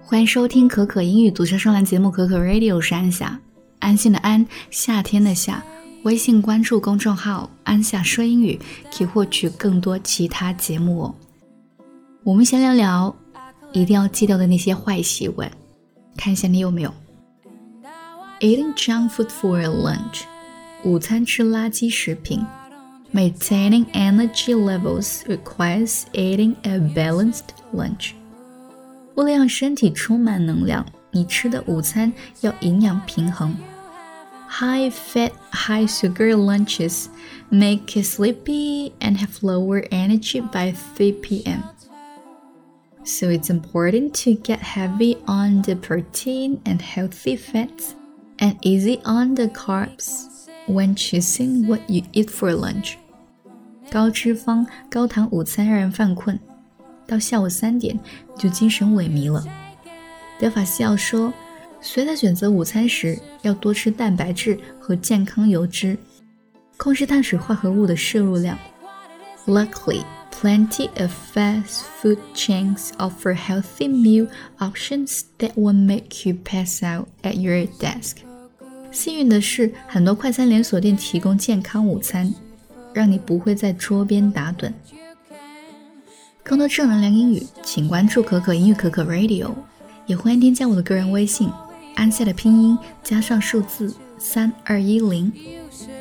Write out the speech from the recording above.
欢迎收听可可英语读车双栏节目可可 Radio， 我是安夏，安心的安，夏天的夏。微信关注公众号安夏说英语，可以获取更多其他节目哦。我们先聊聊一定要戒掉的那些坏习惯，看一下你有没有。 Eating junk food for a lunch， 午餐吃垃圾食品。 Maintaining energy levels requires eating a balanced lunch，为了让身体充满能量，你吃的午餐要营养平衡。High fat, high sugar lunches make you sleepy and have lower energy by 3 p.m. So it's important to get heavy on the protein and healthy fats and easy on the carbs when choosing what you eat for lunch. 高脂肪、高糖午餐让人犯困，到下午3点就精神萎靡了。德法西奥说，所以在选择午餐时要多吃蛋白质和健康油脂，控制碳水化合物的摄入量。Luckily, plenty of fast food chains offer healthy meal options that won't make you pass out at your desk. 幸运的是，很多快餐连锁店提供健康午餐，让你不会在桌边打盹。更多正能量英语，请关注可可英语可可 Radio， 也欢迎添加我的个人微信，安夏的拼音加上数字3210。